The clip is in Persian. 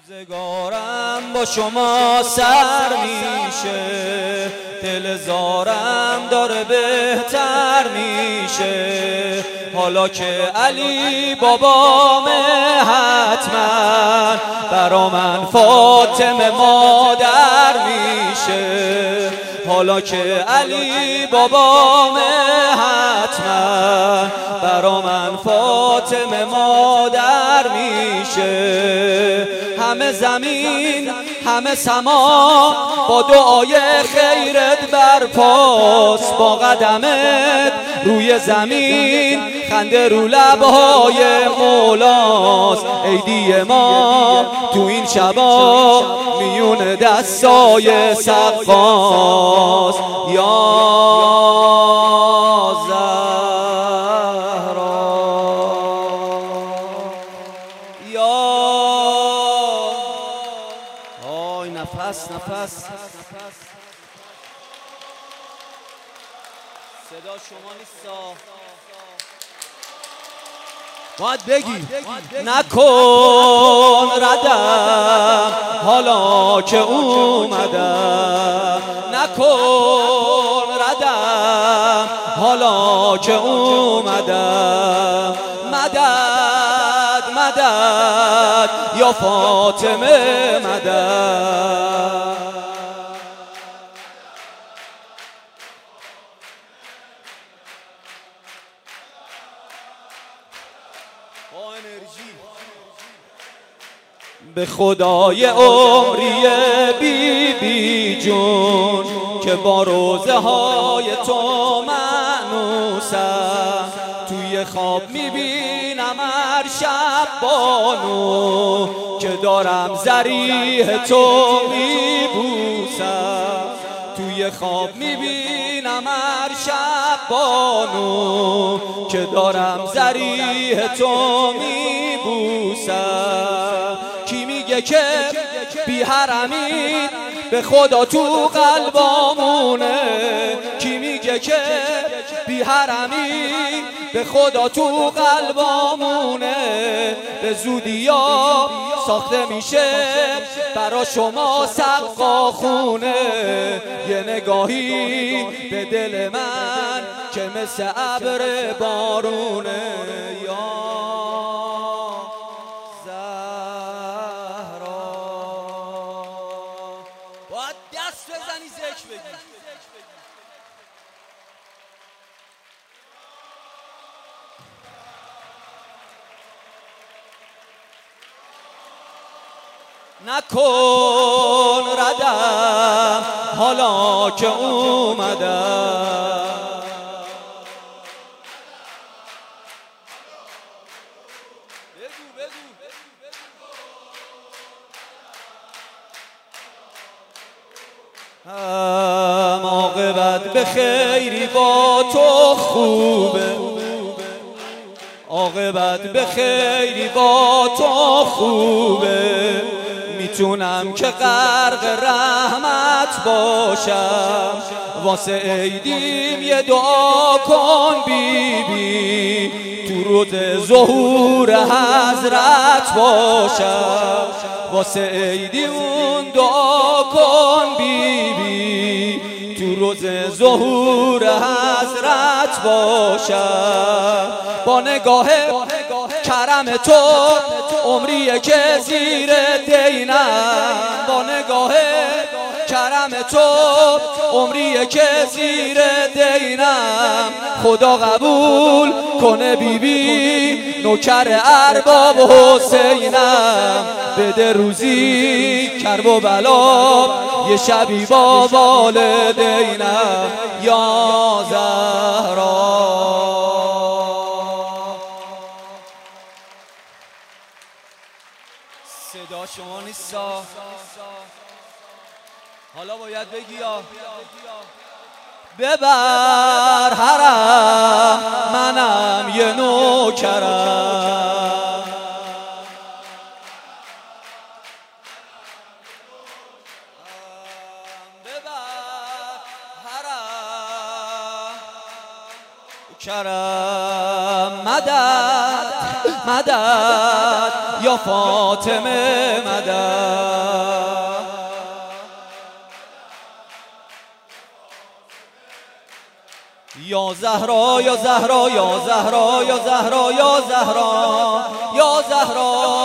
روزگارم با شما سر میشه، دل زارم داره بهتر میشه. حالا که علی بابامه حتما برا من فاطمه مادر میشه. حالا که علی بابامه حتما برا من فاطمه مادر میشه. همه زمین همه سما با دعای خیرت برپاس، با قدمت روی زمین خنده رو لبهای مولاست. عیدی ما تو این شبا میون دستای سقاست. یا زهرا یا آی نفس صدا شما نیستا، باید بگی نکن ردم حالا که اومدم، نکن ردم حالا که اومدم. مدد مدد یا فاطمه مدد. به خدای عمری بی بی جون که با روزه های تو مانوسم، توی خواب میبینم هر شب بانو که دارم ضریح تو میبوسم. توی خواب میبینم هر شب بانو که دارم ضریح تو میبوسم. کی میگه که بی حرمی به خدا تو قلبامونه؟ کی میگه که بی حرمی به خدا تو قلبامونه؟ به زودی ها ساخته میشه برا شما سقا خونه. یه نگاهی به دل من که مثل ابر بارونه. یا زهرا باید دست بزنی ذکر بگی. نکن ردم حالا که اومدم. عاقبت به خیری با تو خوبه، عاقبت به خیری با تو خوبه. میتونم که غرق رحمت باشم، واسه عیدیم یه دعا کن بی بی، تو روز ظهور حضرت باشم. واسه عیدیمون دعا کن بی بی، تو روز ظهور حضرت باشم. با نگاه کرم تو عمریه که زیر دینم، با نگاه کرم تو عمریه که زیر دینم. خدا قبول کنه بی بی نوکر ارباب حسینم. بده روزی کرب و بلا یه شبی با والدینم. یا زهرا صدا شما نیستا، حالا باید بگی یا ببر حرم منم یه نوکرم. ببر حرم کرم مدد مدد یا فاطمه مدد. یا زهرا یا زهرا یا زهرا یا زهرا یا زهرا یا زهرا